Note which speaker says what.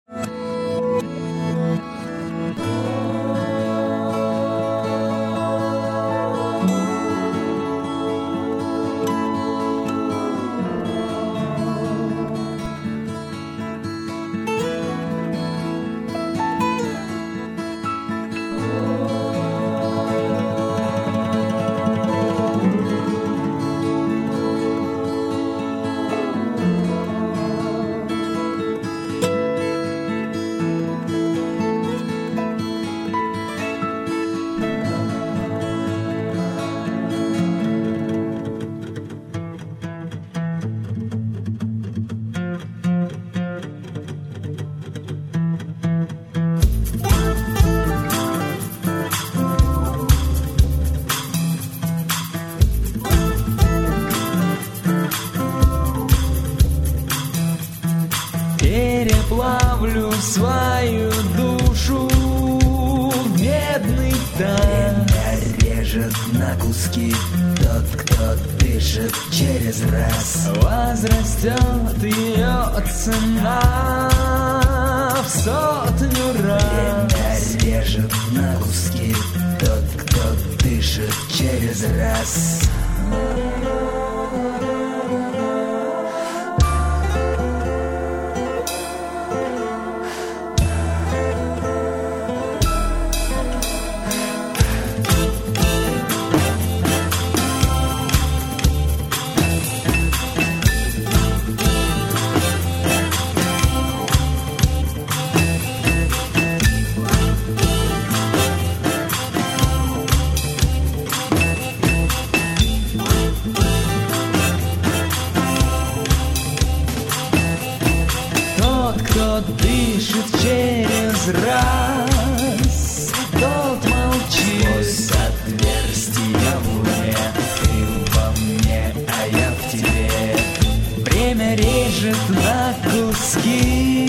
Speaker 1: Переплавлю свою душу в медный таз.
Speaker 2: Время режет на куски тот, кто дышит через раз.
Speaker 1: Возрастет ее цена в 100 раз.
Speaker 2: Время режет на куски тот, кто дышит через раз.
Speaker 1: Кто дышит через раз, тот молчит.
Speaker 2: Сквозь отверстия в луне, ты во мне, а я в тебе.
Speaker 1: Время режет на куски